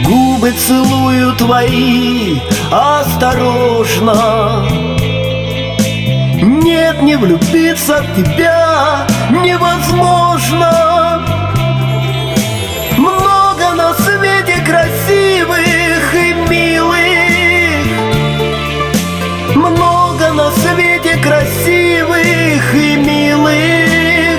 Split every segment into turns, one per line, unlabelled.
Губы целую твои осторожно. Нет, не влюбиться в тебя невозможно. Много на свете красивых и милых, много на свете красивых и милых,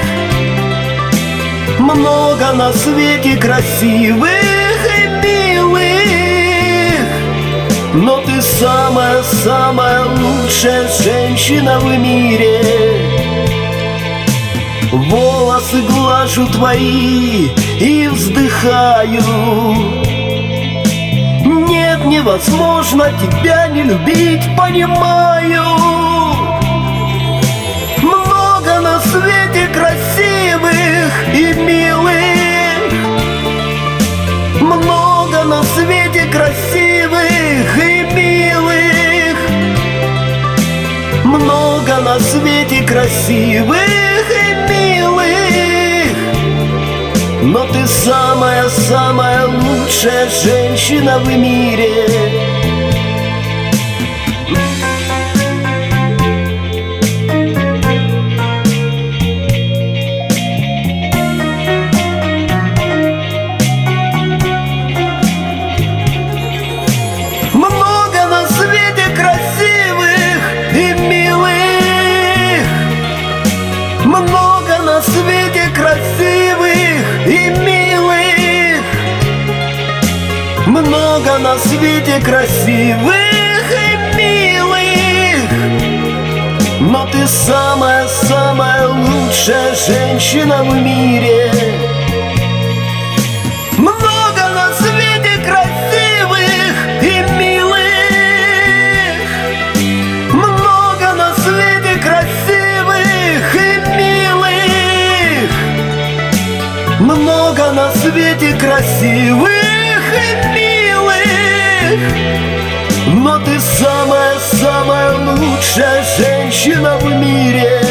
много на свете красивых и милых. Но ты самая-самая лучшая женщина в мире. Волосы глажу твои и вздыхаю. Нет, невозможно тебя не любить, понимаю. Много на свете красивых и милых, много на свете красивых и милых, много на свете красивых и милых. Но ты самая-самая лучшая женщина в мире. Много на свете красивых и милых, много на свете красивых и милых, много на свете красивых и милых. Но ты самая-самая лучшая женщина в мире. Много на свете красивых и милых, много на свете красивых и милых, много на свете красивых и милых. Но ты самая-самая лучшая женщина в мире.